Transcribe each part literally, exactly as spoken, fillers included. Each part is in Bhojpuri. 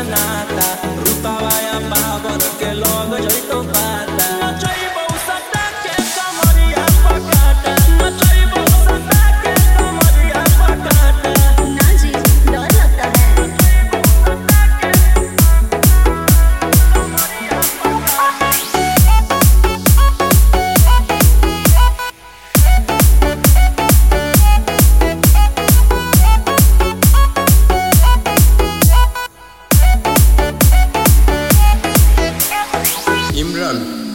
से नाता रुतवा या पावर के लोग जइतो पाता नचइबो सदा के कमरिया पकाटा नचइबो सदा के कमरिया पकाटा ना जी डर लगता है। इमरान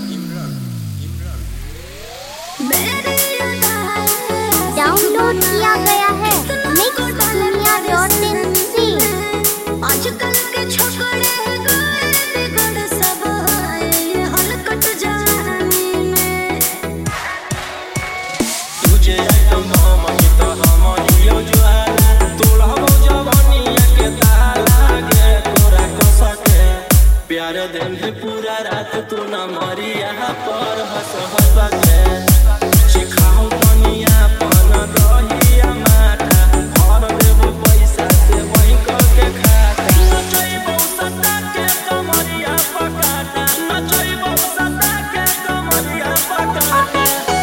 डाउनलोड किया गया है मिक्स दुनिया डॉट इन सी। आजकल के छोकरे गए बिगड़ सब है हलकट जाने में। तुझे आइटम हम ही तो हम हियो जुआला तोड़ा हो जवानिया के ताला गे तोरा को सके प्यार दिल है पूरा रात तू न मरी यहाँ पर हंस हंस के सिखाओ दुनिया पन रहिया माथा और देबो पैसा से वही करके खाता नचइबो सदा के कमरिया पकाटा नचइबो सदा के कमरिया पकाटा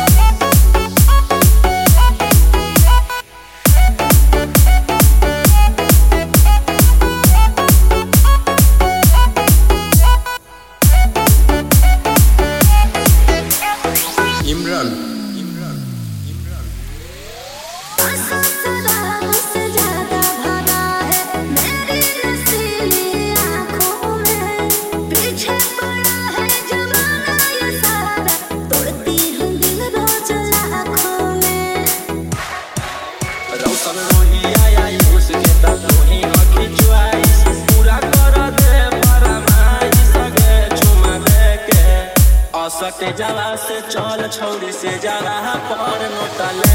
इमरान सदा मुझसे ज्यादा भरा है मेरी नसीली आँखों में। पीछे पड़ा है जमाना ये सारा तोड़ती हूँ दिल रोज लाखों में। रौशन रोहिया आई उसके तक ही आँखी चुआइस पूरा कर दे फरमाइश सगे चुमा दे के असटे जवा से चल छौरी से जरा पर नोटा ले